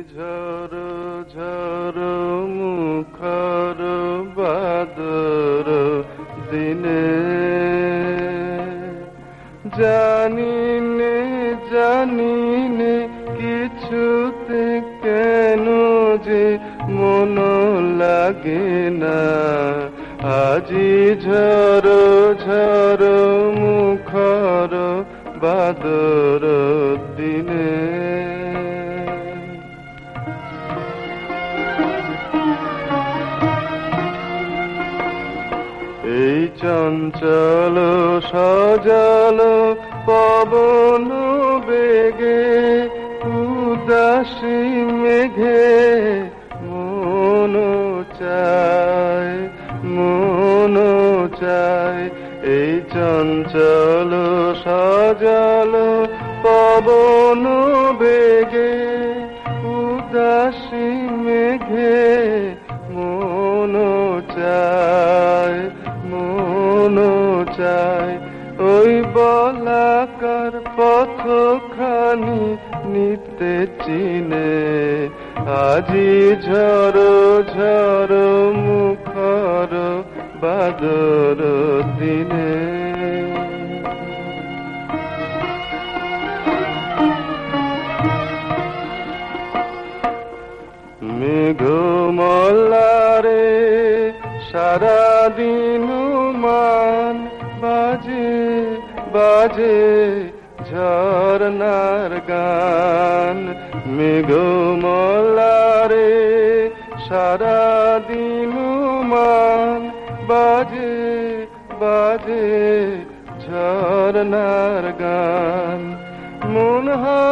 ঝর ঝর মুখর বাদর দিনে জানিনে জানিনে কিছুতে কেন যে মন লাগে না আজি ঝর ঝর মুখর বাদর দিনে এই চঞ্চল সজল পবন বেগে উদাসী মেঘে মন চায় মন চায় এই চঞ্চল সজল পবন বেগে উদাসী মেঘে মন চায় মন চায় ওই বলাকার পথখানি নিতে চিনে আজি ঝর ঝর মুখর বাদর দিনে মেঘমল্লারে সারাদিন মান বাজে বাজে ঝরনার গান মেঘমল্লারে সারাদিন মান বাজে বাজে ঝরনার গান মন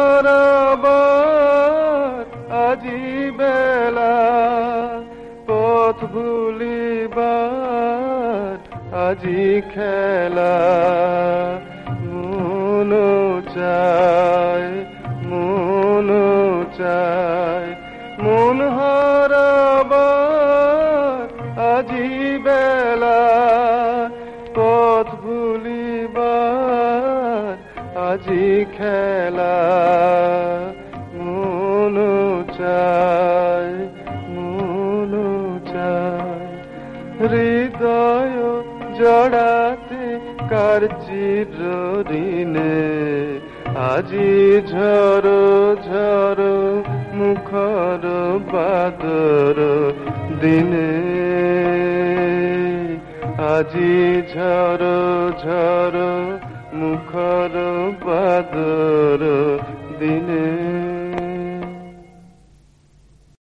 হারাবার আজি বেলা পথ ভুলিবার আজি খেলা মন চায় মন চায় মন হারাবার আজি বেলা পথ ভুলিবার আজি খেলা মন চায় মন চায় হৃদয় জড়াতে কার চিরঋণে আজি ঝর ঝর মুখর বাদর দিনে আজি ঝর ঝর মুখর বাদর দিনে